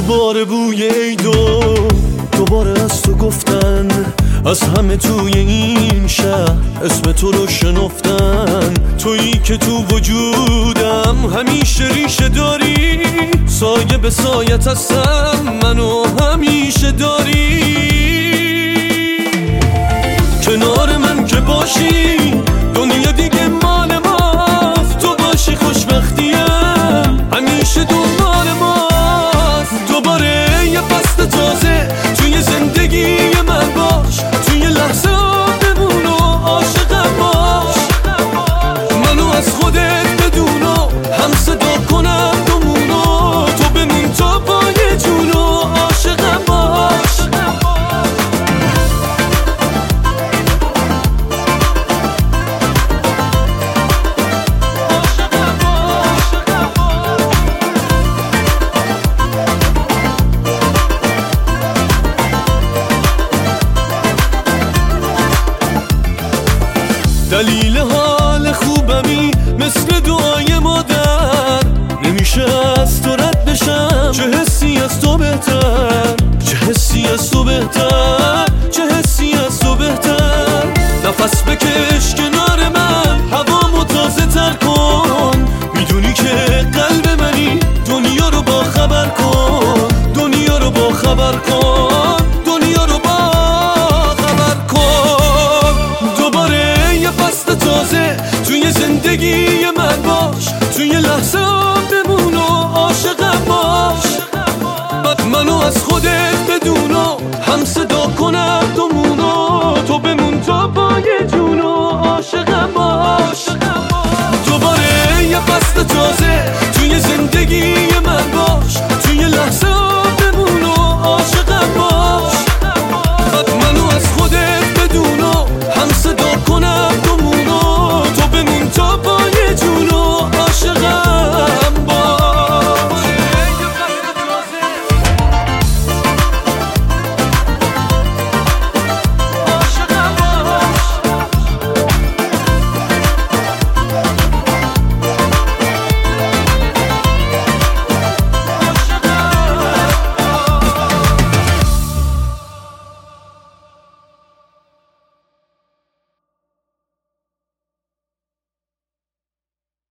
دوباره بوی عیدو دوباره از تو گفتن، از همه توی این شهر اسم تو رو شنفتن. تویی که تو وجودم همیشه ریشه داری، سایه به سایت هستم منو همیشه داری. کنار من که باشی دنیا دیگه مال ماست، تو باشی خوشبختیم همیشه دنبال ماست. دوباره یه فصل تازه توی زندگی من باش، توی لحظه بمون و عاشقم باش. منو از خودت بدون و هم صدا کنم دومونو، تو بمون تا پای جون و عاشقم باش. دلیل حال خوبمی مثل دعای مادر، نمیشه از تو رد بشم، چه حسی از تو بهتر، چه حسی از تو بهتر.